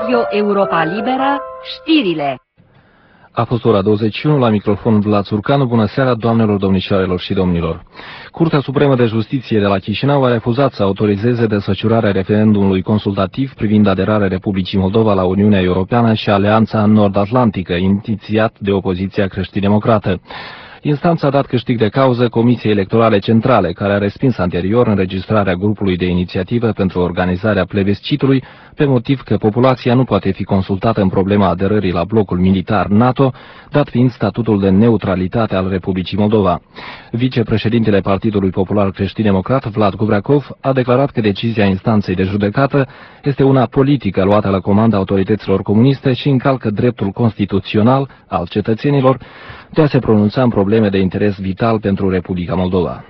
Radio Europa Liberă, știrile. A fost ora 21, la microfon Vlad Țurcanu. Bună seara, doamnelor, domnișoarelor și domnilor. Curtea Supremă de Justiție de la Chișinău a refuzat să autorizeze desfășurarea referendumului consultativ privind aderarea Republicii Moldova la Uniunea Europeană și Alianța Nord-Atlantică, inițiat de opoziția creștin-democrată. Instanța a dat câștig de cauză Comisiei Electorale Centrale, care a respins anterior înregistrarea grupului de inițiativă pentru organizarea plebiscitului, pe motiv că populația nu poate fi consultată în problema aderării la blocul militar NATO, dat fiind statutul de neutralitate al Republicii Moldova. Vicepreședintele Partidului Popular Creștin-Democrat, Vlad Guvreacov, a declarat că decizia instanței de judecată este una politică luată la comanda autorităților comuniste și încalcă dreptul constituțional al cetățenilor de a se pronunța în probleme de interes vital pentru Republica Moldova.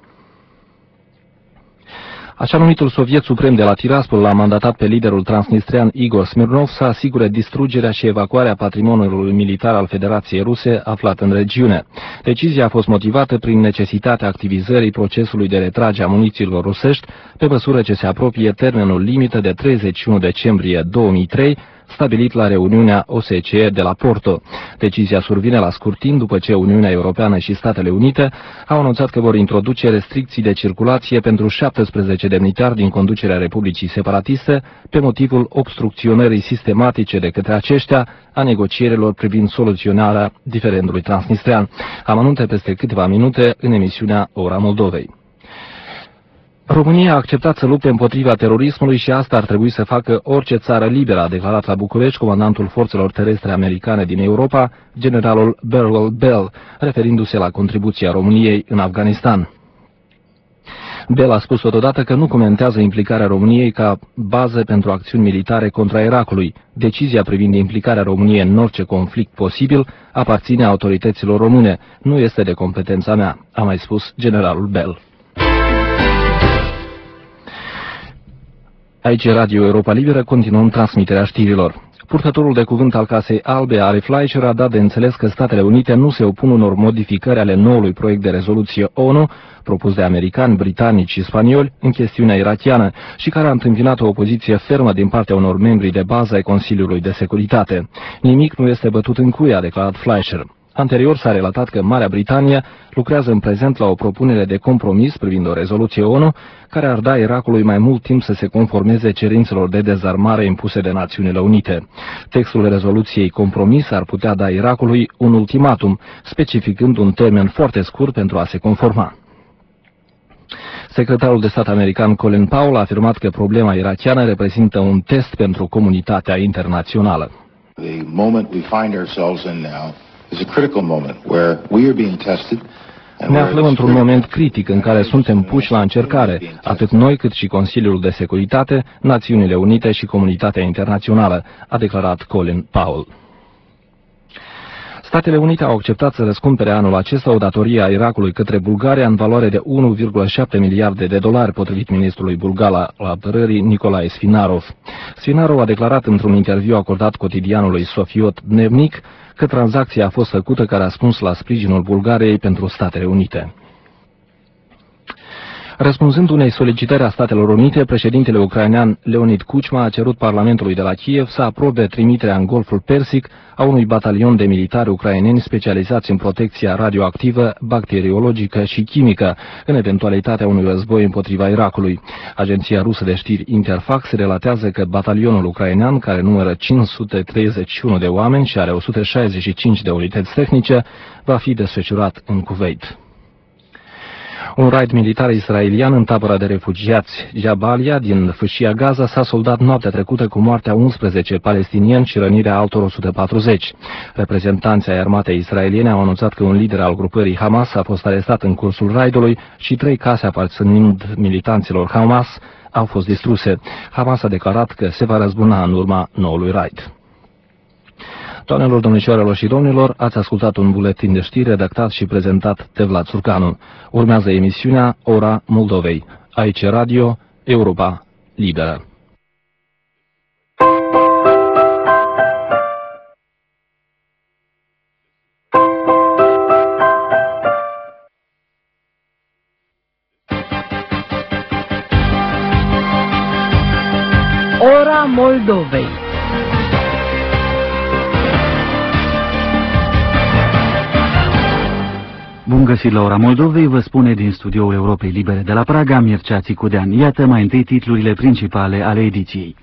Așa numitul Soviet Suprem de la Tiraspol l-a mandatat pe liderul transnistrian Igor Smirnov să asigure distrugerea și evacuarea patrimoniului militar al Federației Ruse aflat în regiune. Decizia a fost motivată prin necesitatea activizării procesului de retragere a munițiilor rusești, pe măsură ce se apropie termenul limită de 31 decembrie 2003, stabilit la reuniunea OSCE de la Porto. Decizia survine la scurt timp după ce Uniunea Europeană și Statele Unite au anunțat că vor introduce restricții de circulație pentru 17 demnitari din conducerea Republicii Separatiste pe motivul obstrucționării sistematice de către aceștia a negocierilor privind soluționarea diferendului transnistrian. Amănunte peste câteva minute în emisiunea Ora Moldovei. România a acceptat să lupte împotriva terorismului și asta ar trebui să facă orice țară liberă, a declarat la București comandantul forțelor terestre americane din Europa, generalul Burwell Bell, referindu-se la contribuția României în Afganistan. Bell a spus totodată că nu comentează implicarea României ca bază pentru acțiuni militare contra Irakului. Decizia privind implicarea României în orice conflict posibil aparține autorităților române, nu este de competența mea, a mai spus generalul Bell. Aici Radio Europa Liberă, continuăm transmiterea știrilor. Purtătorul de cuvânt al Casei Albe, Ari Fleischer, a dat de înțeles că Statele Unite nu se opun unor modificări ale noului proiect de rezoluție ONU, propus de americani, britanici și spanioli, în chestiunea irakiană, și care a întâmpinat o opoziție fermă din partea unor membri de bază ai Consiliului de Securitate. Nimic nu este bătut în cuie, a declarat Fleischer. Anterior s-a relatat că Marea Britanie lucrează în prezent la o propunere de compromis privind o rezoluție ONU care ar da Irakului mai mult timp să se conformeze cerințelor de dezarmare impuse de Națiunile Unite. Textul rezoluției compromis ar putea da Irakului un ultimatum, specificând un termen foarte scurt pentru a se conforma. Secretarul de stat american Colin Powell a afirmat că problema irakiană reprezintă un test pentru comunitatea internațională. The moment we find ourselves in now is a critical moment where we are being tested. Ne aflăm într-un moment critic în care suntem puși la încercare, atât noi cât și Consiliul de Securitate, Națiunile Unite și comunitatea internațională, a declarat Colin Powell. Statele Unite au acceptat să răscumpere anul acesta o datorie a Irakului către Bulgaria în valoare de 1,7 miliarde de dolari, potrivit ministrului bulgar al apărării Nicolae Sfinarov. Sfinarov a declarat într-un interviu acordat cotidianului Sofiot Dnevnik că tranzacția a fost făcută ca răspuns la sprijinul Bulgariei pentru Statele Unite. Răspunzând unei solicitări a Statelor Unite, președintele ucrainean Leonid Kuchma a cerut Parlamentului de la Kiev să aprobe trimiterea în Golful Persic a unui batalion de militari ucraineni specializați în protecția radioactivă, bacteriologică și chimică, în eventualitatea unui război împotriva Irakului. Agenția rusă de știri Interfax relatează că batalionul ucrainean, care numără 531 de oameni și are 165 de unități tehnice, va fi desfășurat în Kuwait. Un raid militar israelian în tabăra de refugiați Jabalia din fâșia Gaza s-a soldat noaptea trecută cu moartea 11 palestinieni și rănirea altor 140. Reprezentanții ai armatei israeliene au anunțat că un lider al grupării Hamas a fost arestat în cursul raidului și 3 case aparținând militanților Hamas au fost distruse. Hamas a declarat că se va răzbuna în urma noului raid. Doamnelor, domnișoarelor și domnilor, ați ascultat un buletin de știri redactat și prezentat de Vlad Țurcanu. Urmează emisiunea Ora Moldovei. Aici Radio Europa Liberă. Ora Moldovei. Bun găsit la ora Moldovei, vă spune din studioul Europei Libere de la Praga, Mircea Țicudean. Iată mai întâi titlurile principale ale ediției.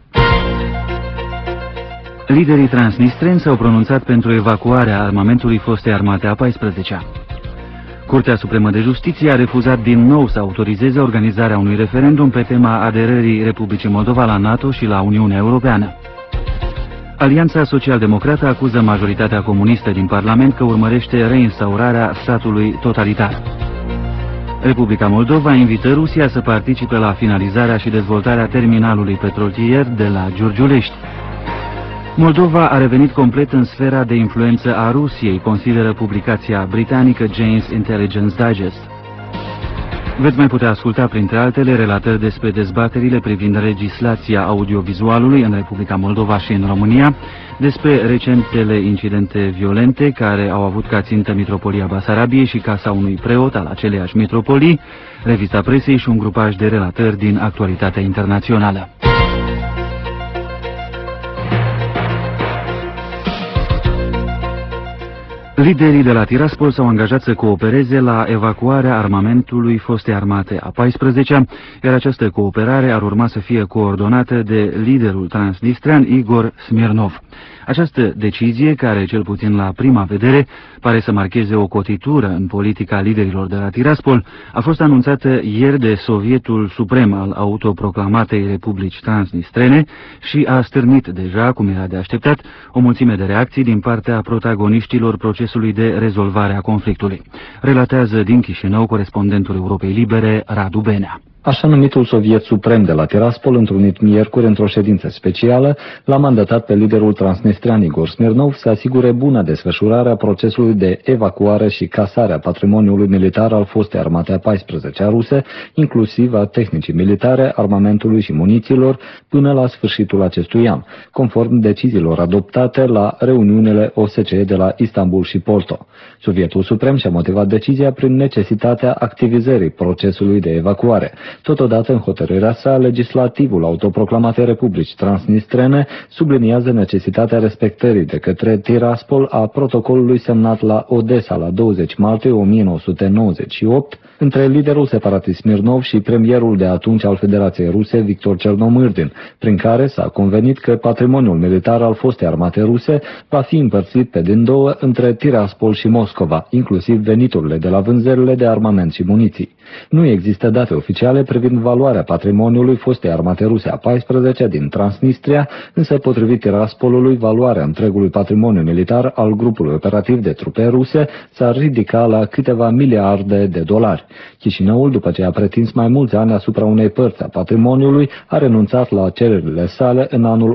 Liderii transnistreni s-au pronunțat pentru evacuarea armamentului fostei armate a 14-a. Curtea Supremă de Justiție a refuzat din nou să autorizeze organizarea unui referendum pe tema aderării Republicii Moldova la NATO și la Uniunea Europeană. Alianța Social-Democrată acuză majoritatea comunistă din Parlament că urmărește reinstaurarea statului totalitar. Republica Moldova invită Rusia să participe la finalizarea și dezvoltarea terminalului petrolier de la Giurgiulești. Moldova a revenit complet în sfera de influență a Rusiei, consideră publicația britanică Jane's Intelligence Digest. Veți mai putea asculta, printre altele, relatări despre dezbaterile privind legislația audiovizualului în Republica Moldova și în România, despre recentele incidente violente care au avut ca țintă Mitropolia Basarabiei și casa unui preot al aceleiași mitropolii, revista presei și un grupaj de relatări din actualitatea internațională. Liderii de la Tiraspol s-au angajat să coopereze la evacuarea armamentului fostei armate a 14-a, iar această cooperare ar urma să fie coordonată de liderul transnistrean Igor Smirnov. Această decizie, care cel puțin la prima vedere pare să marcheze o cotitură în politica liderilor de la Tiraspol, a fost anunțată ieri de Sovietul Suprem al autoproclamatei Republici Transnistrene și a stârnit deja, cum era de așteptat, o mulțime de reacții din partea protagoniștilor procesului de rezolvare a conflictului. Relatează din Chișinău corespondentul Europei Libere, Radu Benea. Așa numitul Soviet Suprem de la Tiraspol, întrunit miercuri într-o ședință specială, l-a mandatat pe liderul transnistrean Igor Smirnov să asigure buna desfășurare a procesului de evacuare și casare a patrimoniului militar al fostei armate a 14-a ruse, inclusiv a tehnicii militare, armamentului și munițiilor, până la sfârșitul acestui an, conform deciziilor adoptate la reuniunile OSCE de la Istanbul și Porto. Sovietul Suprem și-a motivat decizia prin necesitatea activizării procesului de evacuare. Totodată, în hotărârea sa, legislativul autoproclamatei Republici Transnistrene subliniază necesitatea respectării de către Tiraspol a protocolului semnat la Odessa la 20 martie 1998 între liderul separatist Smirnov și premierul de atunci al Federației Ruse, Victor Chernomyrdin, prin care s-a convenit că patrimoniul militar al fostei armate ruse va fi împărțit pe din două între Tiraspol și Moscova, inclusiv veniturile de la vânzările de armament și muniții. Nu există date oficiale privind valoarea patrimoniului fostei armate ruse a 14-a din Transnistria, însă potrivit Tiraspolului, valoarea întregului patrimoniu militar al grupului operativ de trupe ruse s-ar ridica la câteva miliarde de dolari. Chișinăul, după ce a pretins mai mulți ani asupra unei părți a patrimoniului, a renunțat la cererile sale în anul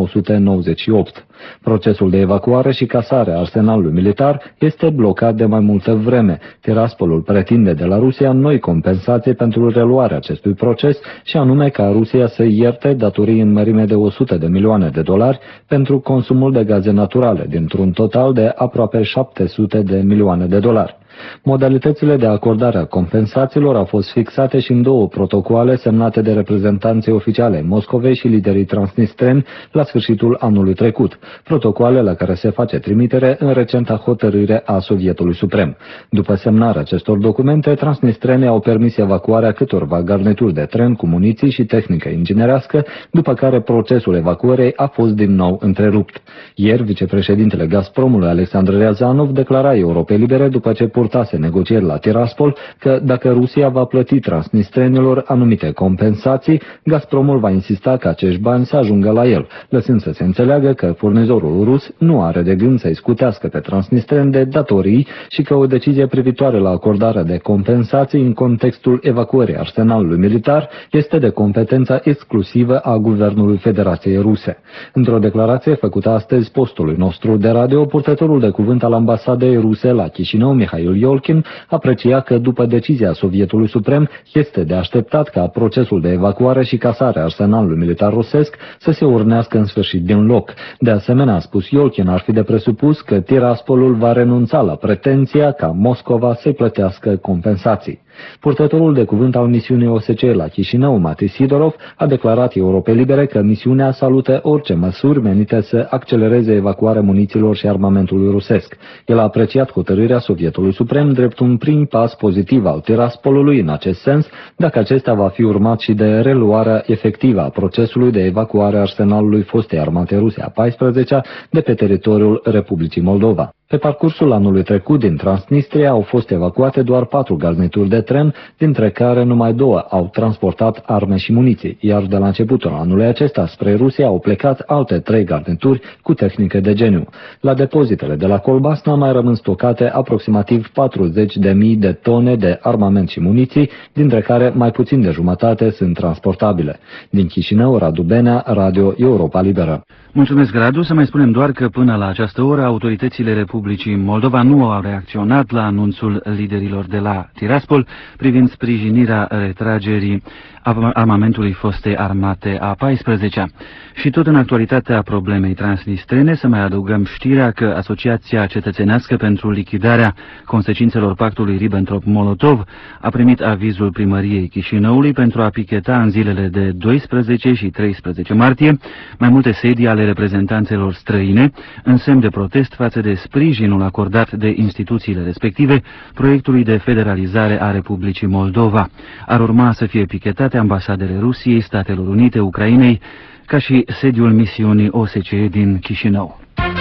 1998. Procesul de evacuare și casare a arsenalului militar este blocat de mai multă vreme. Tiraspolul pretinde de la Rusia noi compensații pentru reluarea acestui proces și anume ca Rusia să ierte datorii în mărime de 100 de milioane de dolari pentru consumul de gaze naturale, dintr-un total de aproape 700 de milioane de dolari. Modalitățile de acordare a compensațiilor au fost fixate și în două protocoale semnate de reprezentanții oficiale Moscovei și liderii transnistreni la sfârșitul anului trecut, protocoale la care se face trimitere în recenta hotărâre a Sovietului Suprem. După semnarea acestor documente, transnistrenii au permis evacuarea câtorva garnituri de tren cu muniții și tehnică inginerească, după care procesul evacuării a fost din nou întrerupt. Ieri, vicepreședintele Gazpromului Alexandr Riazanov declara Europei Libere, după ce purtase negocieri la Tiraspol, că dacă Rusia va plăti transnistrenilor anumite compensații, Gazpromul va insista ca acești bani să ajungă la el, lăsând să se înțeleagă că furnizorul rus nu are de gând să-i scutească pe transnistreni de datorii și că o decizie privitoare la acordarea de compensații în contextul evacuării arsenalului militar este de competența exclusivă a Guvernului Federației Ruse. Într-o declarație făcută astăzi postului nostru de radio, purtătorul de cuvânt al ambasadei ruse la Chișinău, Mihail Iolkin, aprecia că după decizia Sovietului Suprem este de așteptat ca procesul de evacuare și casare a arsenalului militar rusesc să se urnească în sfârșit din loc. De asemenea, a spus Iolkin, ar fi de presupus că Tiraspolul va renunța la pretenția ca Moscova să-i plătească compensații. Purtătorul de cuvânt al misiunii OSCE la Chișinău, Matei Sidorov, a declarat Europei Libere că misiunea salută orice măsuri menite să accelereze evacuarea munițiilor și armamentului rusesc. El a apreciat hotărârea Sovietului Suprem drept un prim pas pozitiv al Tiraspolului în acest sens, dacă acesta va fi urmat și de reluarea efectivă a procesului de evacuare a arsenalului fostei armate ruse a 14-a de pe teritoriul Republicii Moldova. Pe parcursul anului trecut din Transnistria au fost evacuate doar 4 garnituri de tren, dintre care numai 2 au transportat arme și muniții, iar de la începutul anului acesta spre Rusia au plecat alte 3 garnituri cu tehnică de geniu. La depozitele de la Colbasna mai rămân stocate aproximativ 40.000 de tone de armament și muniții, dintre care mai puțin de jumătate sunt transportabile. Din Chișinău, Radu Benea, Radio Europa Liberă. Mulțumesc, Radu. Să mai spunem doar că până la această oră autoritățile Republicii Moldova nu au reacționat la anunțul liderilor de la Tiraspol privind sprijinirea retragerii armamentului fostei armate a 14-a. Și tot în actualitatea problemei transnistrene să mai adăugăm știrea că Asociația Cetățenească pentru lichidarea consecințelor pactului Ribbentrop-Molotov a primit avizul primăriei Chișinăului pentru a picheta în zilele de 12 și 13 martie mai multe sedii ale reprezentanțelor străine în semn de protest față de sprijinul acordat de instituțiile respective proiectului de federalizare a Republicii Moldova. Ar urma să fie pichetate ambasadele Rusiei, Statelor Unite, Ucrainei, ca și sediul misiunii OSCE din Chișinău.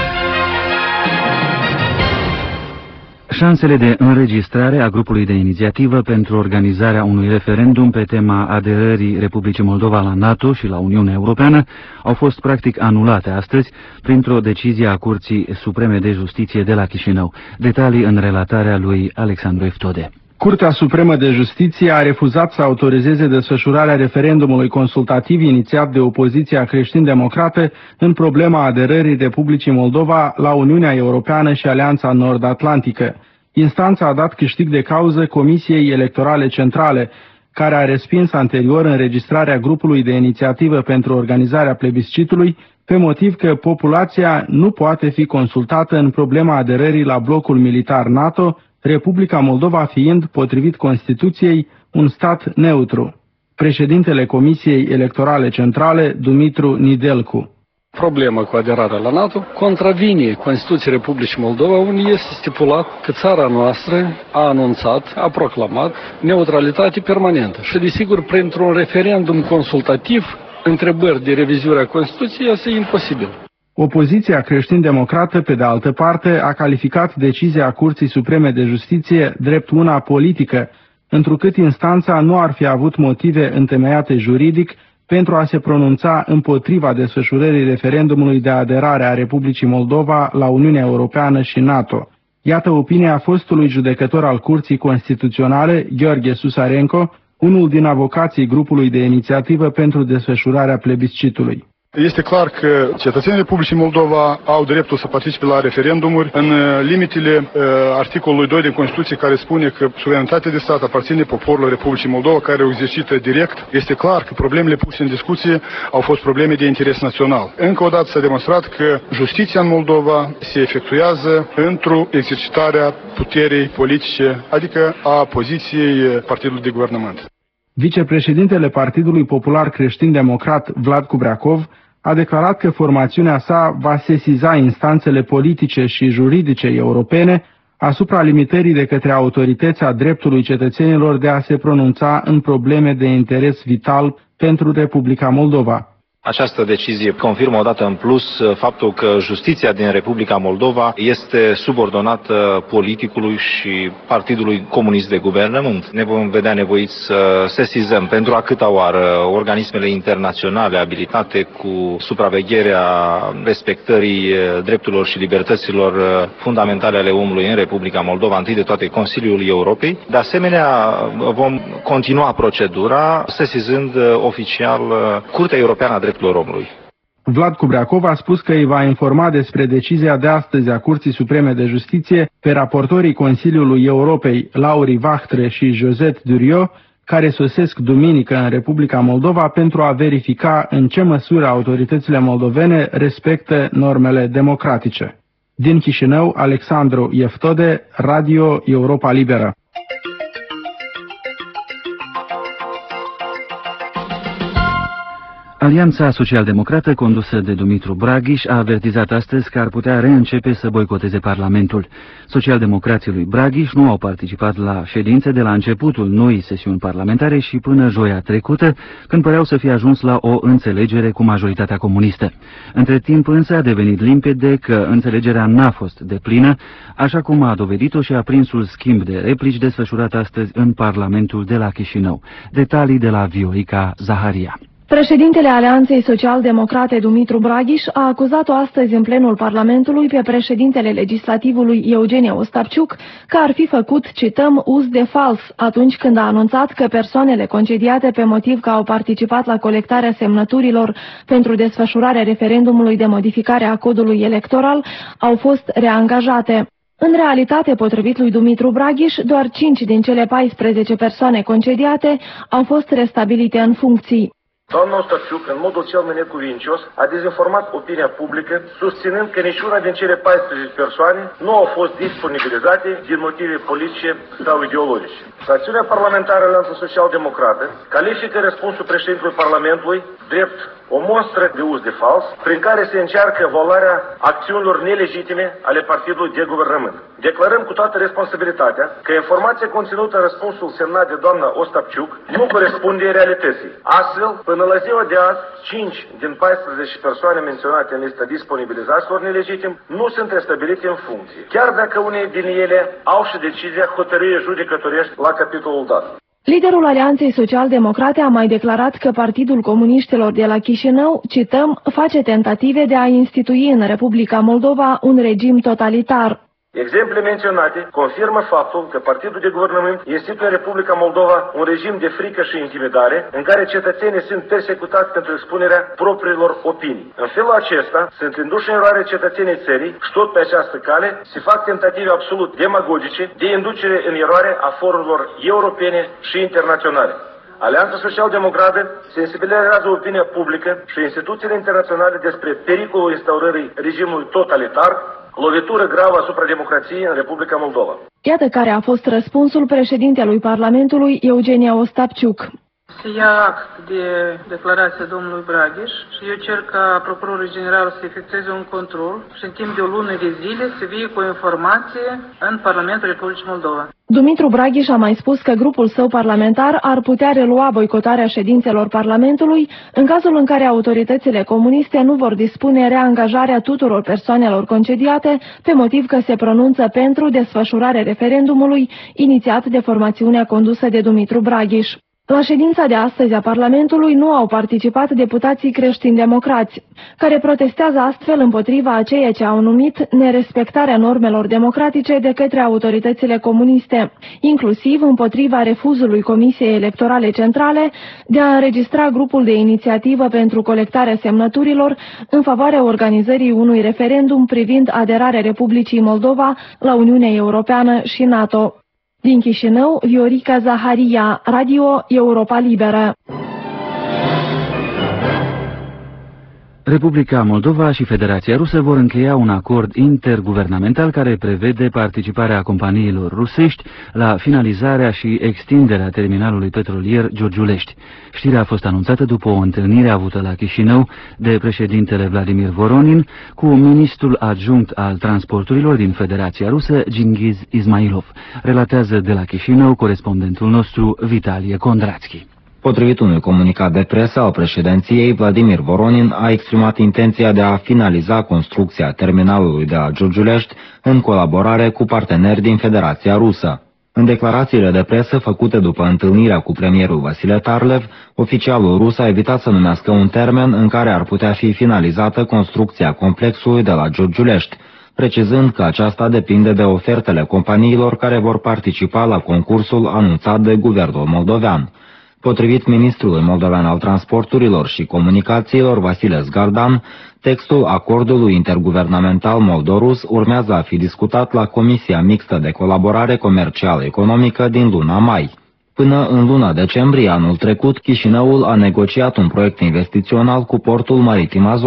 Șansele de înregistrare a grupului de inițiativă pentru organizarea unui referendum pe tema aderării Republicii Moldova la NATO și la Uniunea Europeană au fost practic anulate astăzi printr-o decizie a Curții Supreme de Justiție de la Chișinău. Detalii în relatarea lui Alexandru Eftode. Curtea Supremă de Justiție a refuzat să autorizeze desfășurarea referendumului consultativ inițiat de opoziția creștin-democrată în problema aderării Republicii Moldova la Uniunea Europeană și Alianța Nord-Atlantică. Instanța a dat câștig de cauză Comisiei Electorale Centrale, care a respins anterior înregistrarea grupului de inițiativă pentru organizarea plebiscitului, pe motiv că populația nu poate fi consultată în problema aderării la blocul militar NATO, Republica Moldova fiind, potrivit Constituției, un stat neutru. Președintele Comisiei Electorale Centrale, Dumitru Nidelcu. Problema cu aderarea la NATO contravine Constituției Republicii Moldova, unde este stipulat că țara noastră a anunțat, a proclamat neutralitate permanentă. Și desigur, printr-un referendum consultativ, întrebări de revizuire a Constituției este imposibil. Opoziția creștin-democrată, pe de altă parte, a calificat decizia Curții Supreme de Justiție drept una politică, întrucât instanța nu ar fi avut motive întemeiate juridic pentru a se pronunța împotriva desfășurării referendumului de aderare a Republicii Moldova la Uniunea Europeană și NATO. Iată opinia fostului judecător al Curții Constituționale, Gheorghe Susarenko, unul din avocații grupului de inițiativă pentru desfășurarea plebiscitului. Este clar că cetățenii Republicii Moldova au dreptul să participe la referendumuri în limitele articolului 2 din Constituție, care spune că suveranitatea de stat aparține poporului Republicii Moldova, care o exercită direct. Este clar că problemele puse în discuție au fost probleme de interes național. Încă o dată s-a demonstrat că justiția în Moldova se efectuează într-o exercitare a puterii politice, adică a poziției partidului de guvernământ. Vicepreședintele Partidului Popular Creștin-Democrat, Vlad Cubreacov, a declarat că formațiunea sa va sesiza instanțele politice și juridice europene asupra limitării de către autorități a dreptului cetățenilor de a se pronunța în probleme de interes vital pentru Republica Moldova. Această decizie confirmă odată în plus faptul că justiția din Republica Moldova este subordonată politicului și Partidului Comunist de Guvernământ. Ne vom vedea nevoiți să sesizăm pentru a câta oară organismele internaționale abilitate cu supravegherea respectării drepturilor și libertăților fundamentale ale omului în Republica Moldova, întâi de toate Consiliul Europei. De asemenea, vom continua procedura sesizând oficial Curtea Europeană a Drepturilor Omului. Vlad Cubreacov a spus că îi va informa despre decizia de astăzi a Curții Supreme de Justiție pe raportorii Consiliului Europei, Lauri Vachtre și Josette Durieux, care sosesc duminică în Republica Moldova pentru a verifica în ce măsură autoritățile moldovene respectă normele democratice. Din Chișinău, Alexandru Eftode, Radio Europa Liberă. Alianța Social-Democrată, condusă de Dumitru Braghiș, a avertizat astăzi că ar putea reîncepe să boicoteze Parlamentul. Socialdemocrații lui Braghiș nu au participat la ședințe de la începutul noii sesiuni parlamentare și până joia trecută, când păreau să fie ajuns la o înțelegere cu majoritatea comunistă. Între timp însă a devenit limpede că înțelegerea n-a fost deplină, așa cum a dovedit-o și aprinsul schimb de replici desfășurat astăzi în Parlamentul de la Chișinău. Detalii de la Viorica Zaharia. Președintele Alianței Social-Democrate, Dumitru Braghiș, a acuzat-o astăzi în plenul Parlamentului pe președintele legislativului Eugenie Ostapciuc că ar fi făcut, cităm, uz de fals atunci când a anunțat că persoanele concediate pe motiv că au participat la colectarea semnăturilor pentru desfășurarea referendumului de modificare a codului electoral au fost reangajate. În realitate, potrivit lui Dumitru Braghiș, doar 5 din cele 14 persoane concediate au fost restabilite în funcții. Doamna Ostapciuc, în modul cel mai necuvincios, a dezinformat opinia publică, susținând că niciuna din cele 14 persoane nu au fost disponibilizate din motive politice sau ideologice. Fracțiunea parlamentară Alianța Social-Democrată califică răspunsul președintelui Parlamentului drept o monstră de uz de fals, prin care se încearcă evaluarea acțiunilor nelegitime ale partidului de guvernământ. Declarăm cu toată responsabilitatea că informația conținută în răspunsul semnat de doamna Ostapciuc nu corespunde realității. Astfel, până la ziua de azi, 5 din 14 persoane menționate în lista disponibilizaților nelegitim nu sunt restabilite în funcție, chiar dacă unei din ele au și decizia hotărârii judecătorești la capitolul dat. Liderul Alianței Social-Democrate a mai declarat că Partidul Comuniștilor de la Chișinău, cităm, face tentative de a institui în Republica Moldova un regim totalitar. Exemple menționate confirmă faptul că Partidul de Guvernământ instituie în Republica Moldova un regim de frică și intimidare, în care cetățenii sunt persecutați pentru expunerea propriilor opinii. În felul acesta, sunt induși în eroare cetățenii țării și tot pe această cale se fac tentative absolut demagogice de inducere în eroare a forurilor europene și internaționale. Alianța Social-Democrată sensibilizează opinia publică și instituțiile internaționale despre pericolul instaurării regimului totalitar, lovitură gravă asupra democrației în Republica Moldova. Iată care a fost răspunsul președintelui Parlamentului, Eugenia Ostapciuc. Se ia act de declarația domnului Braghiș și eu cer ca procurorul general să efectueze un control și în timp de o lună de zile să vie cu o informație în Parlamentul Republicii Moldova. Dumitru Braghiș a mai spus că grupul său parlamentar ar putea relua boicotarea ședințelor Parlamentului în cazul în care autoritățile comuniste nu vor dispune reangajarea tuturor persoanelor concediate pe motiv că se pronunță pentru desfășurarea referendumului inițiat de formațiunea condusă de Dumitru Braghiș. La ședința de astăzi a Parlamentului nu au participat deputații creștini-democrați, care protestează astfel împotriva a ceea ce au numit nerespectarea normelor democratice de către autoritățile comuniste, inclusiv împotriva refuzului Comisiei Electorale Centrale de a înregistra grupul de inițiativă pentru colectarea semnăturilor în favoarea organizării unui referendum privind aderarea Republicii Moldova la Uniunea Europeană și NATO. Din Chișinău, Viorica Zaharia, Radio Europa Liberă. Republica Moldova și Federația Rusă vor încheia un acord interguvernamental care prevede participarea companiilor rusești la finalizarea și extinderea terminalului petrolier Giurgiulești. Știrea a fost anunțată după o întâlnire avută la Chișinău de președintele Vladimir Voronin cu ministrul adjunct al transporturilor din Federația Rusă, Gingiz Ismailov. Relatează de la Chișinău corespondentul nostru Vitalie Kondrațchi. Potrivit unui comunicat de presă al președinției, Vladimir Voronin a exprimat intenția de a finaliza construcția terminalului de la Giurgiulești în colaborare cu parteneri din Federația Rusă. În declarațiile de presă făcute după întâlnirea cu premierul Vasile Tarlev, oficialul rus a evitat să numească un termen în care ar putea fi finalizată construcția complexului de la Giurgiulești, precizând că aceasta depinde de ofertele companiilor care vor participa la concursul anunțat de guvernul moldovean. Potrivit ministrului moldovean al transporturilor și comunicațiilor, Vasile Zgardan, textul acordului interguvernamental moldo-rus urmează a fi discutat la Comisia Mixtă de Colaborare Comercială-Economică din luna mai. Până în luna decembrie anul trecut, Chișinăul a negociat un proiect investițional cu portul maritim Azov.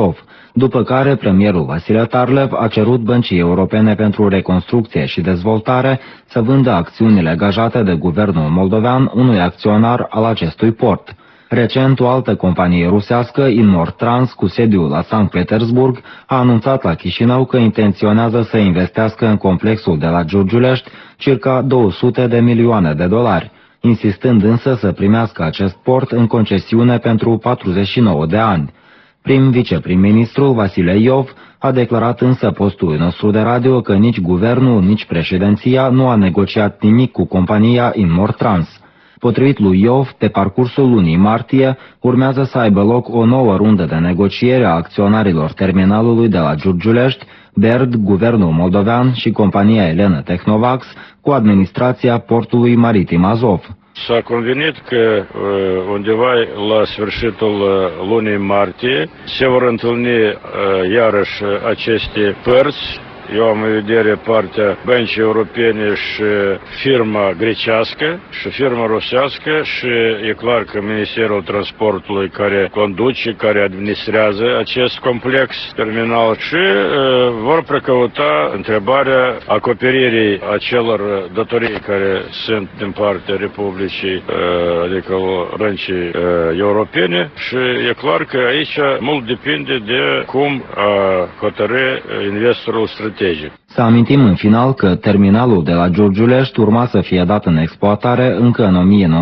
după care premierul Vasile Tarlev a cerut Băncii Europene pentru Reconstrucție și Dezvoltare să vândă acțiunile gajate de guvernul moldovean unui acționar al acestui port. Recent, o altă companie rusească, Inmortrans, cu sediul la Sankt Petersburg, a anunțat la Chișinău că intenționează să investească în complexul de la Giurgiulești circa 200 de milioane de dolari, insistând însă să primească acest port în concesiune pentru 49 de ani. Prim-viceprim-ministrul Vasile Iov a declarat însă postului nostru de radio că nici guvernul, nici președinția nu a negociat nimic cu compania Inmortrans. Potrivit lui Iov, pe parcursul lunii martie, urmează să aibă loc o nouă rundă de negociere a acționarilor terminalului de la Giurgiulești, BERD, Guvernul Moldovean și compania Elena Technovax, cu administrația portului maritim Azov. S-a convenit că undeva la sfârșitul lunii martie se vor întâlni iarăși aceste părți. Eu am în vedere partea Băncii Europene și firma grecească și firma rusească și e clar că Ministerul Transportului care conduce, care administrează acest complex terminal și vor precăuta întrebarea acoperirii acelor datorii care sunt din partea Republicii, adică râncii europene și e clar că aici mult depinde de cum hotărâ investorul strategic. Să amintim în final că terminalul de la Giurgiulești urma să fie dat în exploatare încă în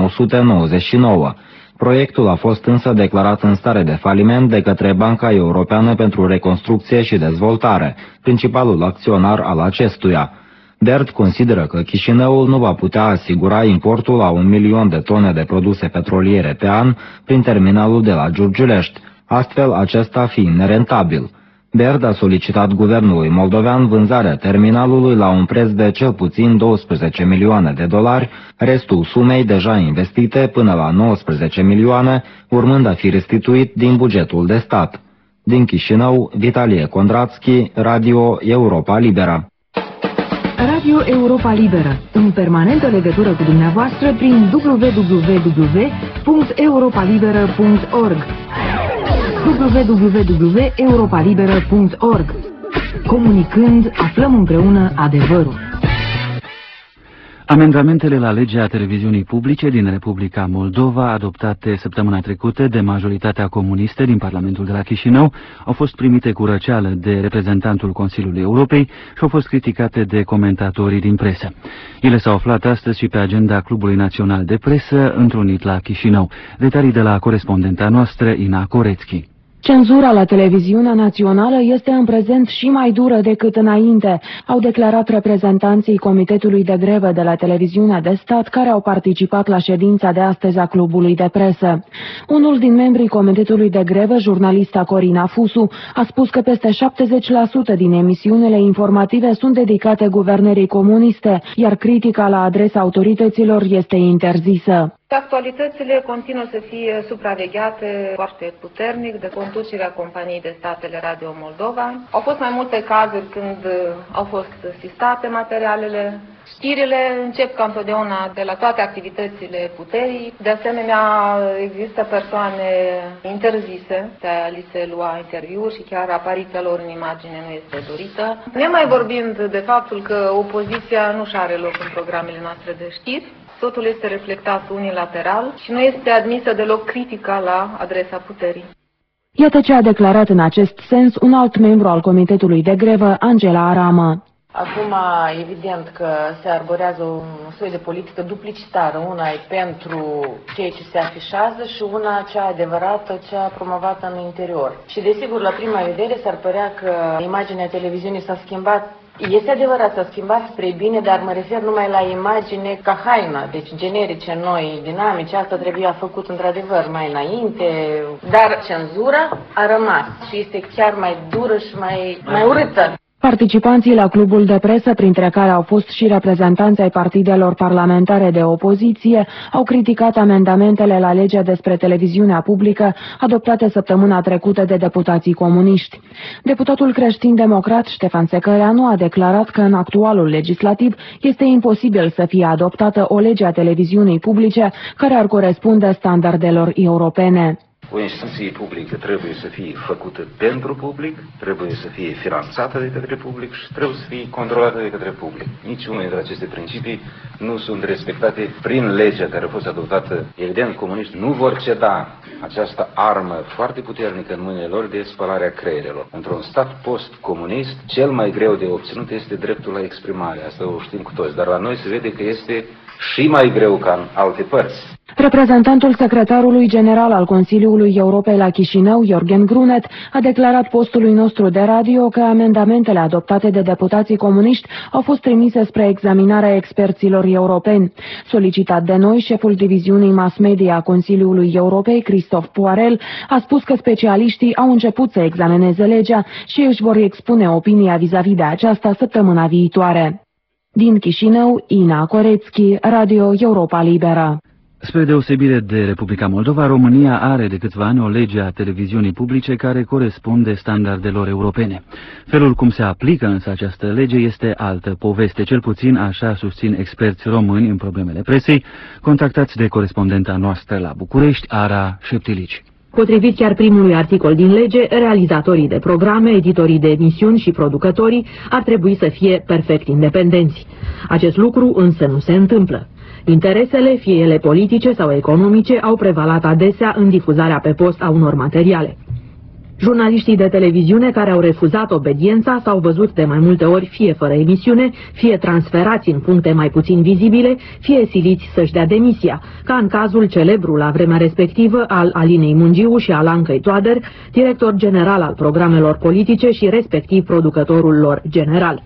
1999. Proiectul a fost însă declarat în stare de faliment de către Banca Europeană pentru Reconstrucție și Dezvoltare, principalul acționar al acestuia. BERD consideră că Chișinăul nu va putea asigura importul a 1 milion de tone de produse petroliere pe an prin terminalul de la Giurgiulești, astfel acesta fiind nerentabil. BERD a solicitat guvernului moldovean vânzarea terminalului la un preț de cel puțin 12 milioane de dolari, restul sumei deja investite până la 19 milioane, urmând a fi restituit din bugetul de stat. Din Chișinău, Vitalie Condratski, Radio Europa Liberă. Radio Europa Liberă, în permanentă legătură cu dumneavoastră prin www.europalibera.org www.europalibera.org. Comunicând, aflăm împreună adevărul. Amendamentele la legea televiziunii publice din Republica Moldova, adoptate săptămâna trecută de majoritatea comunistă din Parlamentul de la Chișinău, au fost primite cu răceală de reprezentantul Consiliului Europei și au fost criticate de comentatorii din presă. Ele s-au aflat astăzi și pe agenda Clubului Național de Presă, întrunit la Chișinău. Detalii de la corespondenta noastră, Ina Corețchi. Cenzura la televiziunea națională este în prezent și mai dură decât înainte, au declarat reprezentanții Comitetului de Grevă de la televiziunea de stat care au participat la ședința de astăzi a Clubului de Presă. Unul din membrii Comitetului de Grevă, jurnalista Corina Fusu, a spus că peste 70% din emisiunile informative sunt dedicate guvernării comuniste, iar critica la adresa autorităților este interzisă. Actualitățile continuă să fie supravegheate foarte puternic de conducerea companiei de statele Radio Moldova. Au fost mai multe cazuri când au fost sistate materialele. Știrile încep ca întotdeauna de la toate activitățile puterii. De asemenea, există persoane interzise de a li se lua interviuri și chiar apariția lor în imagine nu este dorită. Nemai vorbind de faptul că opoziția nu-și are loc în programele noastre de știri. Totul este reflectat unilateral și nu este admisă deloc critica la adresa puterii. Iată ce a declarat în acest sens un alt membru al Comitetului de Grevă, Angela Aramă. Acum, evident că se arborează un soi de politică duplicitară. Una e pentru ceea ce se afișează și una cea adevărată, cea promovată în interior. Și desigur, la prima vedere s-ar părea că imaginea televiziunii s-a schimbat. Este adevărat, s-a schimbat spre bine, dar mă refer numai la imagine ca haină, deci generice, noi, dinamice, asta trebuia făcut într-adevăr mai înainte, dar cenzura a rămas și este chiar mai dură și mai urâtă. Participanții la Clubul de Presă, printre care au fost și reprezentanți ai partidelor parlamentare de opoziție, au criticat amendamentele la legea despre televiziunea publică adoptate săptămâna trecută de deputații comuniști. Deputatul creștin-democrat Ștefan Secăreanu a declarat că în actualul legislativ este imposibil să fie adoptată o lege a televiziunii publice care ar corespunde standardelor europene. O instituție publică trebuie să fie făcută pentru public, trebuie să fie finanțată de către public și trebuie să fie controlată de către public. Niciunul dintre aceste principii nu sunt respectate prin legea care a fost adoptată. Evident, comuniștii nu vor ceda această armă foarte puternică în mâinile lor de spălarea creierelor. Într-un stat post-comunist, cel mai greu de obținut este dreptul la exprimare. Asta o știm cu toți, dar la noi se vede că este și mai greu ca în alte părți. Reprezentantul secretarului general al Consiliului Europei la Chișinău, Jürgen Grunet, a declarat postului nostru de radio că amendamentele adoptate de deputații comuniști au fost trimise spre examinarea experților europeni. Solicitat de noi, șeful diviziunii mass media a Consiliului Europei, Christophe Poirel, a spus că specialiștii au început să examineze legea și își vor expune opinia vis-a-vis de aceasta săptămâna viitoare. Din Chișinău, Ina Corețchi, Radio Europa Liberă. Spre deosebire de Republica Moldova, România are de câțiva ani o lege a televiziunii publice care corespunde standardelor europene. Felul cum se aplică însă această lege este altă poveste, cel puțin așa susțin experți români în problemele presei, contactați de corespondenta noastră la București, Ara Șeptilici. Potrivit chiar primului articol din lege, realizatorii de programe, editorii de emisiuni și producătorii ar trebui să fie perfect independenți. Acest lucru însă nu se întâmplă. Interesele, fie ele politice sau economice, au prevalat adesea în difuzarea pe post a unor materiale. Jurnaliștii de televiziune care au refuzat obediența s-au văzut de mai multe ori fie fără emisiune, fie transferați în puncte mai puțin vizibile, fie siliți să-și dea demisia, ca în cazul celebru la vremea respectivă al Alinei Mungiu și al Ancăi Toader, director general al programelor politice și respectiv producătorul lor general.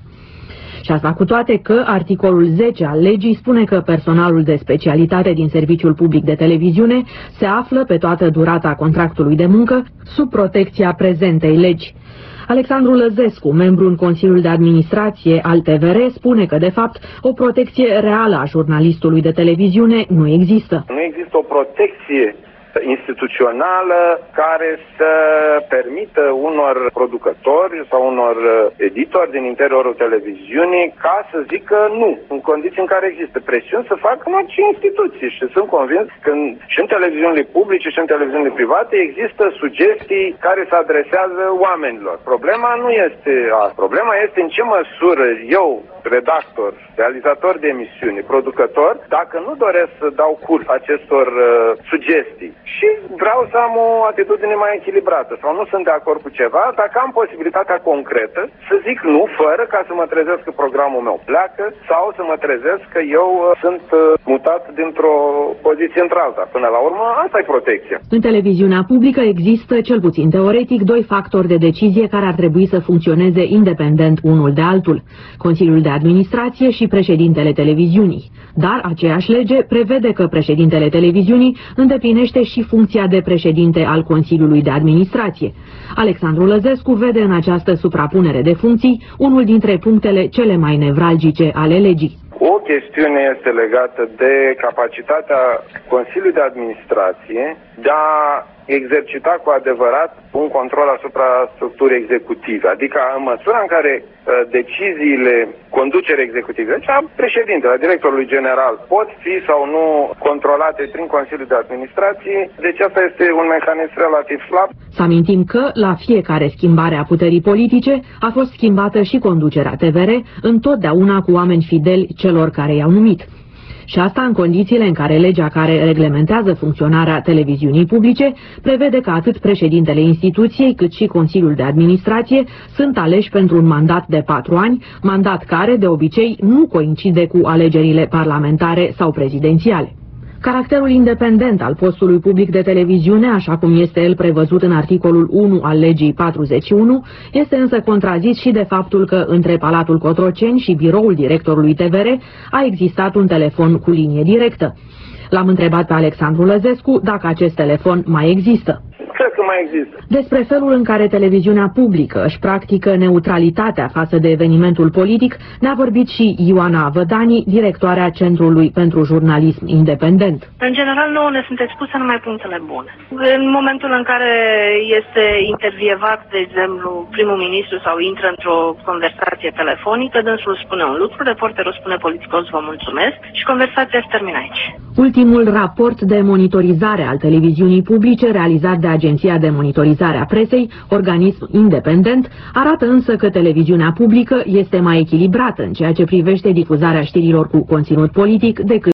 Și asta cu toate că articolul 10 al legii spune că personalul de specialitate din serviciul public de televiziune se află pe toată durata contractului de muncă sub protecția prezentei legi. Alexandru Lăzescu, membru în Consiliul de Administrație al TVR, spune că, de fapt, o protecție reală a jurnalistului de televiziune nu există. Nu există o protecție instituțională care să permită unor producători sau unor editori din interiorul televiziunii ca să zică nu, în condiții în care există presiuni să facă în orice instituție. Și sunt convins că și în televiziunile publice și în televiziunile private există sugestii care se adresează oamenilor. Problema nu este asta. Problema este în ce măsură eu, redactor, realizator de emisiuni, producător, dacă nu doresc să dau curs acestor sugestii și vreau să am o atitudine mai echilibrată sau nu sunt de acord cu ceva, dacă am posibilitatea concretă să zic nu, fără ca să mă trezesc că programul meu pleacă sau să mă trezesc că eu sunt mutat dintr-o poziție într-alta. Până la urmă, asta e protecția. În televiziunea publică există, cel puțin teoretic, doi factori de decizie care ar trebui să funcționeze independent unul de altul: Consiliul de Administrație și președintele televiziunii. Dar aceeași lege prevede că președintele televiziunii îndeplinește și funcția de președinte al Consiliului de Administrație. Alexandru Lăzescu vede în această suprapunere de funcții unul dintre punctele cele mai nevralgice ale legii. O chestiune este legată de capacitatea Consiliului de Administrație de a exercita cu adevărat un control asupra structurii executive. Adică în măsura în care deciziile conducerii executive, deci a președintelui, a directorului general, pot fi sau nu controlate prin Consiliul de Administrație, deci asta este un mecanism relativ slab. Să amintim că la fiecare schimbare a puterii politice a fost schimbată și conducerea TVR, întotdeauna cu oameni fideli celor care i-au numit. Și asta în condițiile în care legea care reglementează funcționarea televiziunii publice prevede că atât președintele instituției cât și Consiliul de Administrație sunt aleși pentru un mandat de 4 ani, mandat care de obicei nu coincide cu alegerile parlamentare sau prezidențiale. Caracterul independent al postului public de televiziune, așa cum este el prevăzut în articolul 1 al legii 41, este însă contrazis și de faptul că între Palatul Cotroceni și biroul directorului TVR a existat un telefon cu linie directă. L-am întrebat pe Alexandru Lăzescu dacă acest telefon mai există. Cred că mai există. Despre felul în care televiziunea publică își practică neutralitatea față de evenimentul politic ne-a vorbit și Ioana Vădani, directoarea Centrului pentru Jurnalism Independent. În general, nouă ne sunt expuse numai punctele bune. În momentul în care este intervievat, de exemplu, primul ministru sau intră într-o conversație telefonică, dânsul spune un lucru, reporterul spune politicos vă mulțumesc și conversația se termină aici. Ultimul raport de monitorizare al televiziunii publice realizat de Agenția de Monitorizare a Presei, organism independent, arată însă că televiziunea publică este mai echilibrată în ceea ce privește difuzarea știrilor cu conținut politic decât